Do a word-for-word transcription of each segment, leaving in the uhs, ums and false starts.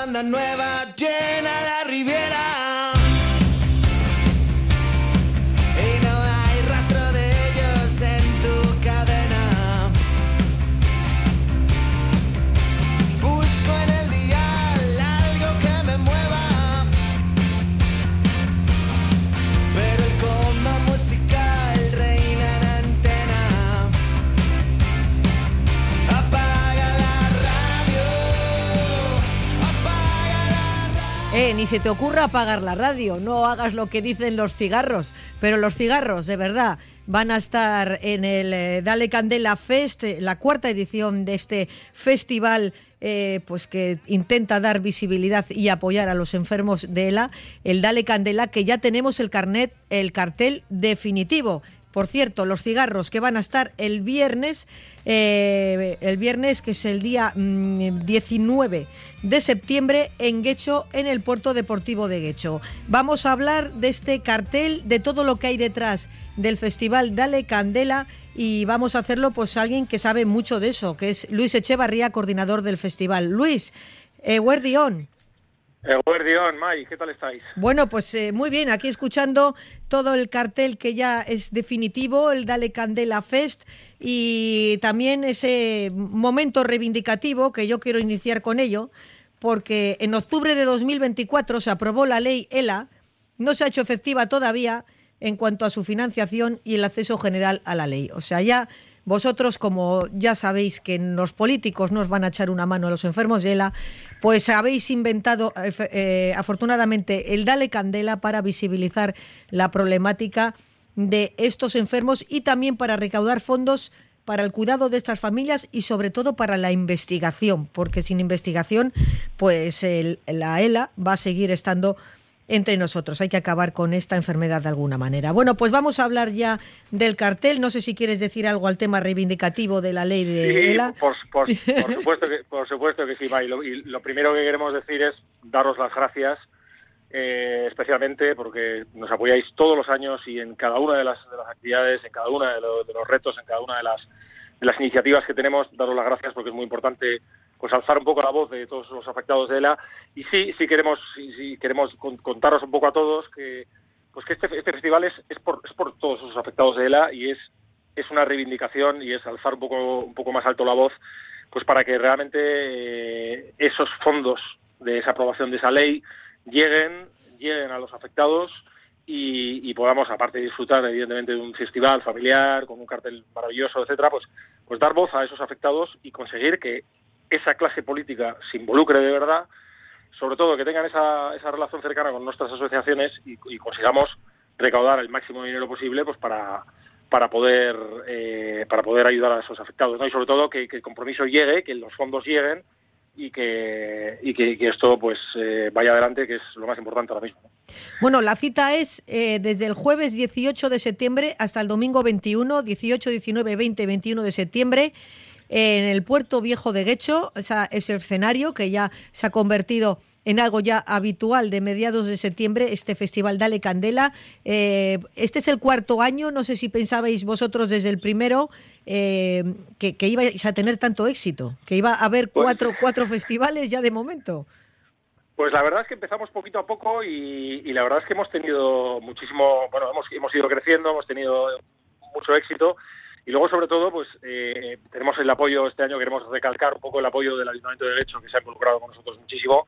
banda nueva llena la Riviera. Y no hay rastro de ellos en tu cadena. Busco en el dial algo que me mueva, pero el coma musical reina en antena. Apaga la radio, apaga la radio. Eh, ni se te ocurra apagar la radio, no hagas lo que dicen los cigarros, pero los cigarros, de verdad, van a estar en el eh, Dale Candela Fest, eh, la cuarta edición de este festival, eh, pues que intenta dar visibilidad y apoyar a los enfermos de ELA, el Dale Candela, que ya tenemos el carnet, el cartel definitivo. Por cierto, los cigarros que van a estar el viernes, eh, el viernes que es el día mmm, diecinueve de septiembre en Guecho, en el Puerto Deportivo de Guecho. Vamos a hablar de este cartel, de todo lo que hay detrás del festival Dale Candela, y vamos a hacerlo pues alguien que sabe mucho de eso, que es Luis Echevarría, coordinador del festival. Luis, eh, Guardión. Guardión, Mai, ¿qué tal estáis? Bueno, pues eh, muy bien, aquí escuchando todo el cartel que ya es definitivo, el Dale Candela Fest, y también ese momento reivindicativo que yo quiero iniciar con ello, porque en octubre de dos mil veinticuatro se aprobó la ley ELA, no se ha hecho efectiva todavía en cuanto a su financiación y el acceso general a la ley. O sea, ya vosotros, como ya sabéis que los políticos nos van a echar una mano a los enfermos de ELA, pues habéis inventado, eh, afortunadamente, el Dale Candela para visibilizar la problemática de estos enfermos y también para recaudar fondos para el cuidado de estas familias y sobre todo para la investigación, porque sin investigación, pues el, la ELA va a seguir estando entre nosotros. Hay que acabar con esta enfermedad de alguna manera. Bueno, pues vamos a hablar ya del cartel. No sé si quieres decir algo al tema reivindicativo de la ley de sí, ELA. Por, por, por, supuesto que, por supuesto que sí, May. Lo, y lo primero que queremos decir es daros las gracias, eh, especialmente porque nos apoyáis todos los años y en cada una de las, de las actividades, en cada uno de, lo, de los retos, en cada una de las, de las iniciativas que tenemos. Daros las gracias porque es muy importante pues alzar un poco la voz de todos los afectados de ELA. Y sí, sí queremos sí, sí queremos contaros un poco a todos que pues que este, este festival es, es por es por todos los afectados de ELA y es es una reivindicación y es alzar un poco un poco más alto la voz pues para que realmente eh, esos fondos de esa aprobación de esa ley lleguen lleguen a los afectados y, y podamos, aparte de disfrutar evidentemente de un festival familiar con un cartel maravilloso, etcétera, pues pues dar voz a esos afectados y conseguir que esa clase política se involucre de verdad, sobre todo que tengan esa, esa relación cercana con nuestras asociaciones y, y consigamos recaudar el máximo dinero posible pues para para poder eh, para poder ayudar a esos afectados, ¿no? Y sobre todo que, que el compromiso llegue, que los fondos lleguen y que y que, que esto pues eh, vaya adelante, que es lo más importante ahora mismo, ¿no? Bueno, la cita es eh, desde el jueves dieciocho de septiembre hasta el domingo veintiuno, dieciocho, diecinueve, veinte, veintiuno de septiembre, en el Puerto Viejo de Guecho. Esa, ese escenario que ya se ha convertido en algo ya habitual de mediados de septiembre, este festival Dale Candela. Eh, este es el cuarto año, no sé si pensabais vosotros desde el primero eh, que, que ibais a tener tanto éxito, que iba a haber cuatro, pues, cuatro festivales ya de momento. Pues la verdad es que empezamos poquito a poco y, y la verdad es que hemos tenido muchísimo, bueno, hemos, hemos ido creciendo, hemos tenido mucho éxito. Y luego, sobre todo, pues eh, tenemos el apoyo, este año queremos recalcar un poco el apoyo del Ayuntamiento de Guecho, que se ha involucrado con nosotros muchísimo,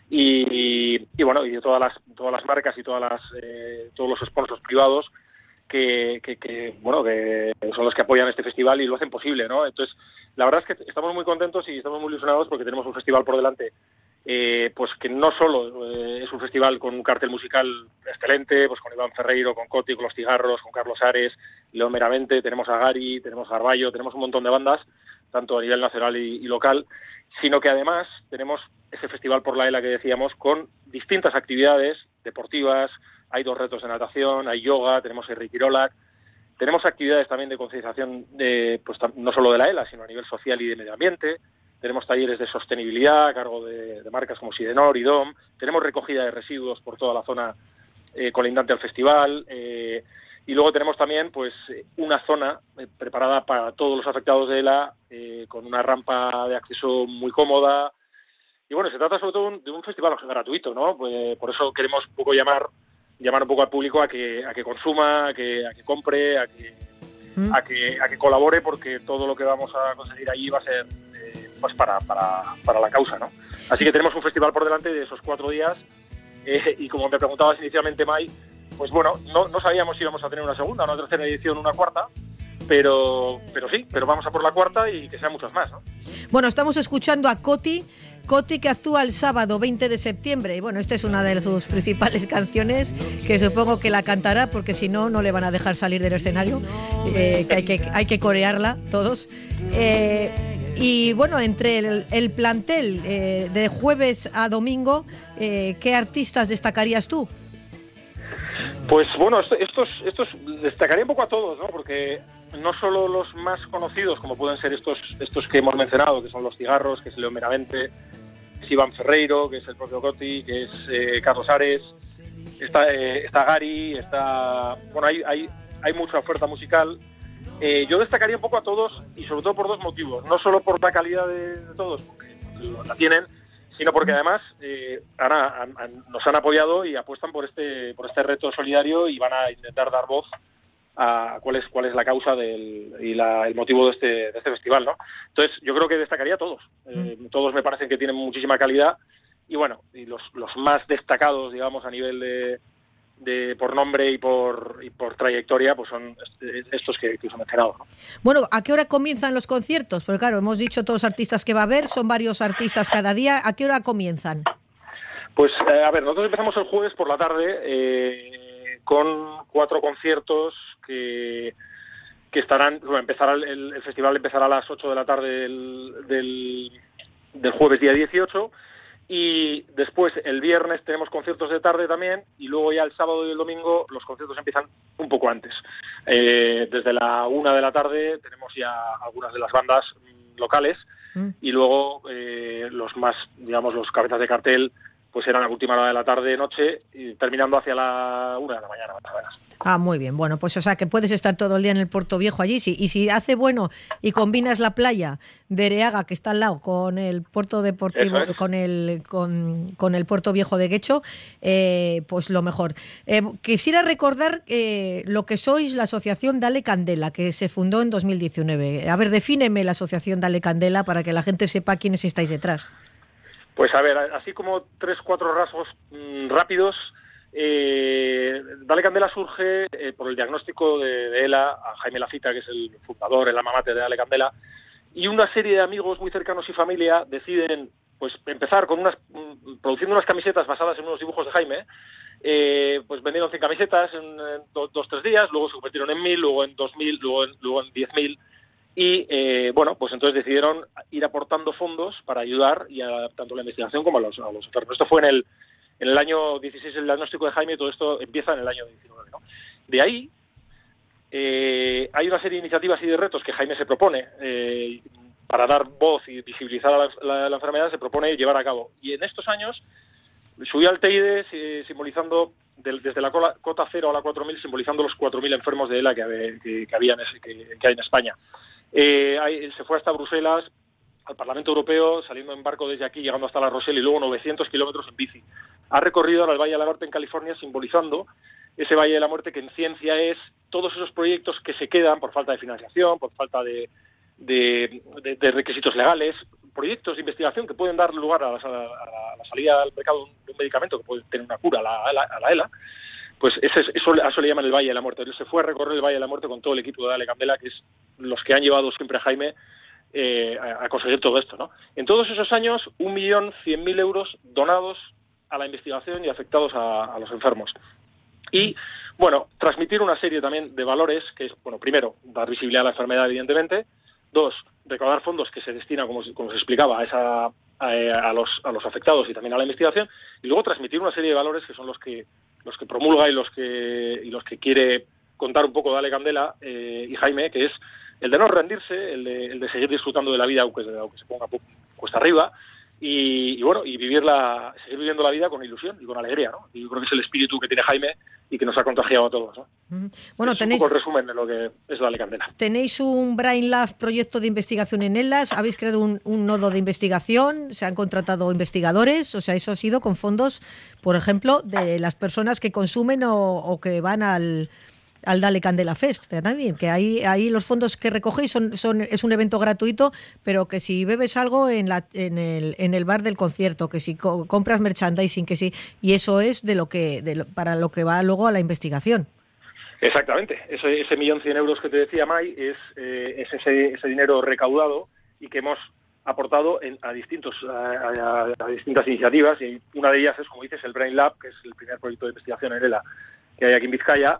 y, y, y bueno, y de todas las todas las marcas y todas las eh, todos los sponsors privados que, que, que, bueno, que son los que apoyan este festival y lo hacen posible, ¿no? Entonces, la verdad es que estamos muy contentos y estamos muy ilusionados porque tenemos un festival por delante, eh, pues que no solo eh, es un festival con un cartel musical excelente, pues con Iván Ferreiro, con Coti, con Los Cigarros, con Carlos Ares, León Meramente, tenemos a Gary, tenemos a Arballo, tenemos un montón de bandas, tanto a nivel nacional y, y local, sino que además tenemos ese festival por la ELA que decíamos, con distintas actividades deportivas. Hay dos retos de natación, hay yoga, tenemos el Reiki Rollac, tenemos actividades también de concienciación, de, pues no solo de la ELA, sino a nivel social y de medio ambiente. Tenemos talleres de sostenibilidad a cargo de, de marcas como Sidenor y D O M. Tenemos recogida de residuos por toda la zona eh, colindante al festival. Eh, y luego tenemos también pues una zona eh, preparada para todos los afectados de ELA, eh, con una rampa de acceso muy cómoda, y bueno, se trata sobre todo de un festival gratuito, ¿no? Pues por eso queremos un poco llamar llamar un poco al público a que a que consuma, a que a que compre, a que mm. a que a que colabore, porque todo lo que vamos a conseguir allí va a ser eh, pues para, para para la causa, ¿no? Así que tenemos un festival por delante de esos cuatro días eh, y como me preguntabas inicialmente, Mai, pues bueno, no, no sabíamos si íbamos a tener una segunda, una tercera edición, una cuarta, pero pero sí, pero vamos a por la cuarta y que sean muchas más, ¿no? Bueno, estamos escuchando a Coti, Coti que actúa el sábado veinte de septiembre, y bueno, esta es una de sus principales canciones, que supongo que la cantará, porque si no, no le van a dejar salir del escenario, eh, que hay que hay que corearla todos. Eh, y bueno, entre el, el plantel eh, de jueves a domingo, eh, ¿qué artistas destacarías tú? Pues bueno, estos, estos destacaría un poco a todos, ¿no? Porque no solo los más conocidos, como pueden ser estos estos que hemos mencionado, que son Los Cigarros, que es León Benavente, que es Iván Ferreiro, que es el propio Coti, que es eh, Carlos Ares, está, eh, está Gary, está... Bueno, hay, hay, hay mucha oferta musical. Eh, yo destacaría un poco a todos, y sobre todo por dos motivos. No solo por la calidad de, de todos, porque la tienen, sino porque además eh, han, han, han, nos han apoyado y apuestan por este por este reto solidario y van a intentar dar voz a cuál es cuál es la causa del, y la, el motivo de este, de este festival, ¿no? Entonces, yo creo que destacaría a todos. Eh, todos me parecen que tienen muchísima calidad y bueno, y los, los más destacados, digamos, a nivel de, de por nombre y por y por trayectoria, pues son estos que, que os he mencionado, ¿no? Bueno, ¿a qué hora comienzan los conciertos? Porque claro, hemos dicho todos los artistas que va a haber, son varios artistas cada día. ¿A qué hora comienzan? Pues, eh, a ver, nosotros empezamos el jueves por la tarde eh, con cuatro conciertos que, que estarán, bueno, empezará el, el festival empezará a las ocho de la tarde del, del, del jueves día dieciocho. Y después, el viernes, tenemos conciertos de tarde también, y luego ya el sábado y el domingo los conciertos empiezan un poco antes. Eh, desde la una de la tarde tenemos ya algunas de las bandas locales, mm. y luego eh, los más, digamos, los cabezas de cartel, pues eran a la última hora de la tarde, noche, y terminando hacia la una de la mañana, más o menos. Ah, muy bien. Bueno, pues o sea que puedes estar todo el día en el Puerto Viejo allí. Sí, y si hace bueno y combinas la playa de Ereaga, que está al lado, con el puerto deportivo, es. con el con, con el Puerto Viejo de Guecho, eh, pues lo mejor. Eh, quisiera recordar eh, lo que sois la Asociación Dale Candela, que se fundó en dos mil diecinueve. A ver, defíneme la Asociación Dale Candela para que la gente sepa quiénes estáis detrás. Pues a ver, así como tres, cuatro rasgos mmm, rápidos. Eh, Dale Candela surge eh, por el diagnóstico de, de ELA a Jaime Lafita, que es el fundador, el alma mater de Dale Candela, y una serie de amigos muy cercanos y familia deciden pues empezar con unas produciendo unas camisetas basadas en unos dibujos de Jaime. Eh, pues vendieron cien camisetas en, en dos, dos, tres días, luego se convirtieron en mil, luego en dos mil, luego en, luego en diez mil, y eh, bueno, pues entonces decidieron ir aportando fondos para ayudar y a, tanto a la investigación como a los, a los enfermos. Esto fue en el En el año dieciséis el diagnóstico de Jaime, y todo esto empieza en el año diecinueve, ¿no? De ahí eh, hay una serie de iniciativas y de retos que Jaime se propone eh, para dar voz y visibilizar a la, la, la enfermedad, se propone llevar a cabo. Y en estos años subió al Teide eh, simbolizando del, desde la cota cero a la cuatro mil, simbolizando los cuatro mil enfermos de ELA que, que, que, había en ese, que, que hay en España. Eh, hay, se fue hasta Bruselas, al Parlamento Europeo, saliendo en barco desde aquí, llegando hasta La Rochelle, y luego novecientos kilómetros en bici. Ha recorrido ahora el Valle de la Muerte en California, simbolizando ese Valle de la Muerte que en ciencia es todos esos proyectos que se quedan por falta de financiación, por falta de, de, de, de requisitos legales, proyectos de investigación que pueden dar lugar a la, a la, a la salida al mercado de un medicamento que puede tener una cura a la, a la, a la ELA. Pues ese, eso, eso le llaman el Valle de la Muerte. Él se fue a recorrer el Valle de la Muerte con todo el equipo de Dale Candela, que es los que han llevado siempre a Jaime Eh, a, a conseguir todo esto, ¿no? En todos esos años, un millón cien mil euros donados a la investigación y afectados a, a los enfermos. Y, bueno, transmitir una serie también de valores, que es, bueno, primero, dar visibilidad a la enfermedad, evidentemente. Dos, recaudar fondos que se destinan, como, como se explicaba, a, esa, a, a, los, a los afectados y también a la investigación. Y luego transmitir una serie de valores que son los que los que promulga y los que y los que quiere contar un poco Dale Candela eh, y Jaime, que es el de no rendirse, el de, el de seguir disfrutando de la vida aunque, aunque se ponga cuesta arriba, y, y bueno, y vivirla, seguir viviendo la vida con ilusión y con alegría, ¿no? Y yo creo que es el espíritu que tiene Jaime y que nos ha contagiado a todos, ¿no? Bueno, es tenéis un poco el resumen de lo que es Dale Candela. Tenéis un Brain Lab proyecto de investigación en ELAS, habéis creado un, un nodo de investigación, se han contratado investigadores, o sea, eso ha sido con fondos, por ejemplo, de las personas que consumen o, o que van al, al Dale Candela Fest, también, que ahí, ahí los fondos que recogéis son, son es un evento gratuito, pero que si bebes algo en la en el en el bar del concierto, que si co- compras merchandising, que si, y eso es de lo que de lo, para lo que va luego a la investigación. Exactamente, ese, ese millón cien euros que te decía Mai es, eh, es ese, ese dinero recaudado y que hemos aportado en, a distintos a, a, a distintas iniciativas, y una de ellas es, como dices, el Brain Lab, que es el primer proyecto de investigación en ELA que hay aquí en Vizcaya,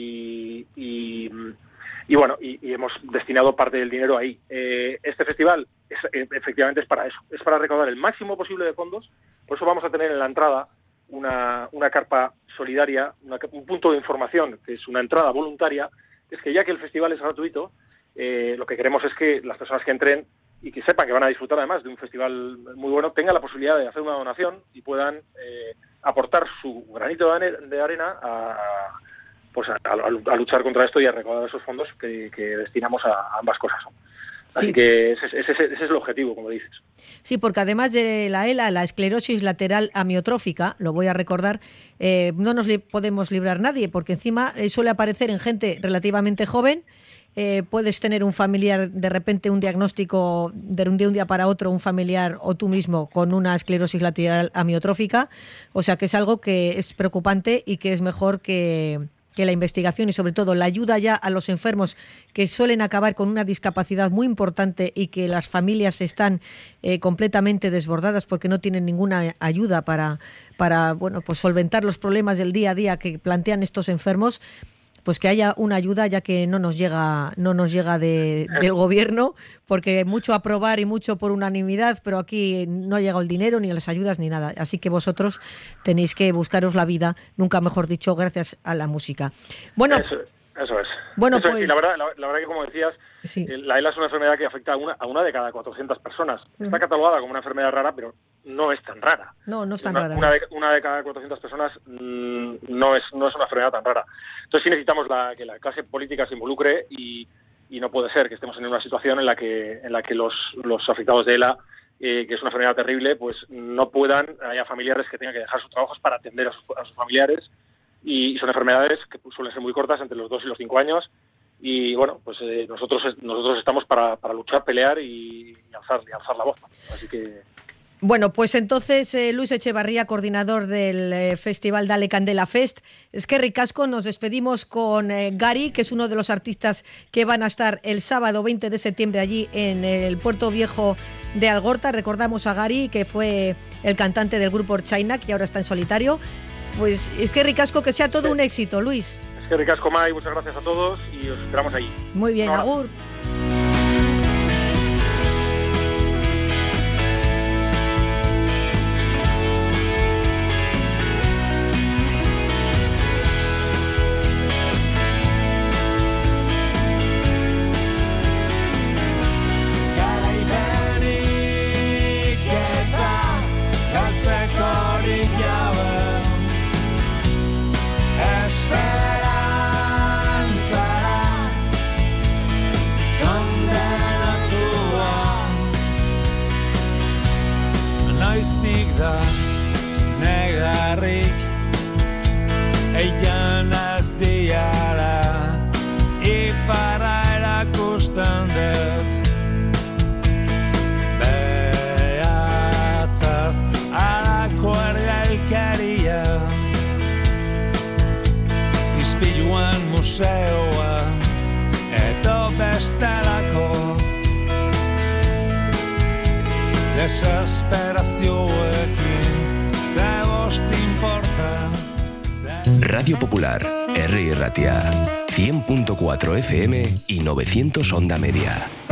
y, y, y bueno, y, y hemos destinado parte del dinero ahí. Eh, este festival es, efectivamente es para eso, es para recaudar el máximo posible de fondos, por eso vamos a tener en la entrada una, una carpa solidaria, una, un punto de información, que es una entrada voluntaria, que es que ya que el festival es gratuito, eh, lo que queremos es que las personas que entren y que sepan que van a disfrutar además de un festival muy bueno, tengan la posibilidad de hacer una donación y puedan eh, aportar su granito de arena a, pues a, a, a luchar contra esto y a recaudar esos fondos que, que destinamos a ambas cosas, ¿no? Así sí. que ese, ese, ese es el objetivo, como dices. Sí, porque además de la ELA, la esclerosis lateral amiotrófica, lo voy a recordar, eh, no nos li- podemos librar nadie, porque encima eh, suele aparecer en gente relativamente joven. Eh, puedes tener un familiar, de repente un diagnóstico de un, de un día para otro, un familiar o tú mismo con una esclerosis lateral amiotrófica, o sea que es algo que es preocupante y que es mejor que... que la investigación y sobre todo la ayuda ya a los enfermos que suelen acabar con una discapacidad muy importante y que las familias están eh, completamente desbordadas porque no tienen ninguna ayuda para, para bueno, pues solventar los problemas del día a día que plantean estos enfermos, pues que haya una ayuda ya que no nos llega no nos llega de, del gobierno, porque mucho aprobar y mucho por unanimidad, pero aquí no ha llegado el dinero, ni las ayudas, ni nada. Así que vosotros tenéis que buscaros la vida, nunca mejor dicho, gracias a la música. Bueno, eso, eso es. Bueno, eso pues... es. Y la verdad, la, la verdad que, como decías, sí. la ELA es una enfermedad que afecta a una, a una de cada cuatrocientas personas. Está uh-huh. catalogada como una enfermedad rara, pero no es tan rara. No, no es tan una, rara. Una de, una de cada cuatrocientas personas mmm, no es no es una enfermedad tan rara. Entonces sí necesitamos la, que la clase política se involucre y, y no puede ser que estemos en una situación en la que en la que los, los afectados de ELA, eh, que es una enfermedad terrible, pues no puedan, haya familiares que tengan que dejar sus trabajos para atender a sus, a sus familiares, y, y son enfermedades que suelen ser muy cortas, entre los dos y los cinco años, y bueno, pues eh, nosotros nosotros estamos para, para luchar, pelear y, y alzar y alzar la voz. Así que... Bueno, pues entonces eh, Luis Echevarría, coordinador del eh, Festival Dale Candela Fest. Es que ricasco, nos despedimos con eh, Gary, que es uno de los artistas que van a estar el sábado veinte de septiembre allí en el Puerto Viejo de Algorta. Recordamos a Gary, que fue el cantante del grupo China, que ahora está en solitario. Pues es que ricasco, que sea todo un éxito, Luis. Es que ricasco, Mai, muchas gracias a todos y os esperamos ahí. Muy bien, agur. Egyen ezt diára, éjfára erakusten dött. Bejátszász all'acquaria il caria, ispiglio al museo e dove sta la co. Desesperazione che se vos te importa. Radio Popular, R. Ratia, cien punto cuatro F M y novecientos Onda Media.